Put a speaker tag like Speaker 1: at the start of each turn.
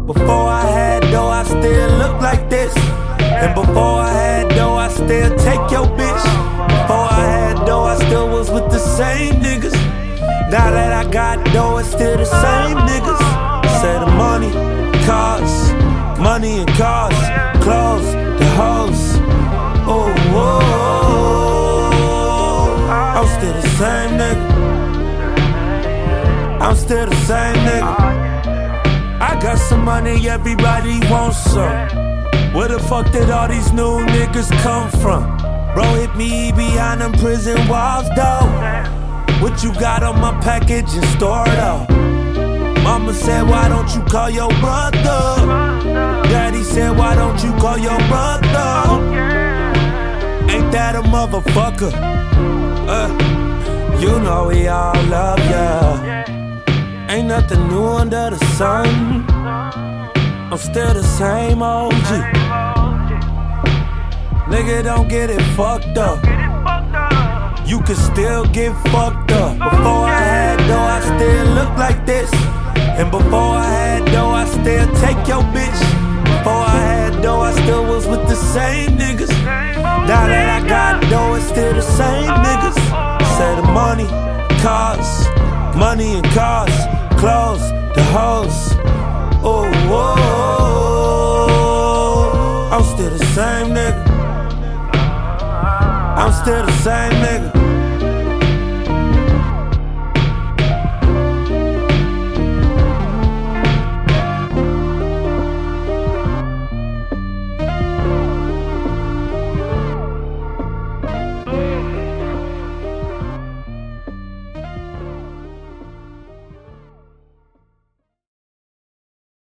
Speaker 1: Before I had dough, I still look like this. And before I had dough, I still take your bitch. Before I had dough, I still was with the same niggas. Now that I got dough, it's still the same niggas. Say the money, cars, money and cars, clothes, the hoes. Oh, whoa, I'm still the same nigga. I'm still the same nigga. I got some money, everybody wants some. Where the fuck did all these new niggas come from? Bro hit me behind them prison walls, though. What you got on my package and store it up? Mama said, why don't you call your brother? Daddy said, why don't you call your brother? Ain't that a motherfucker? You know we all love ya. Ain't nothing new under the sun. I'm still the same OG. Nigga, don't get it fucked up. You can still get fucked up. Before I had dough, I still look like this. And before I had dough, I still take your bitch. Before I had dough, I still was with the same niggas. Now that I got dough, it's still the same niggas. Say the money, cars, money and cars, clothes, the hoes. Oh, whoa, I'm still the same nigga. I'm still the same nigga.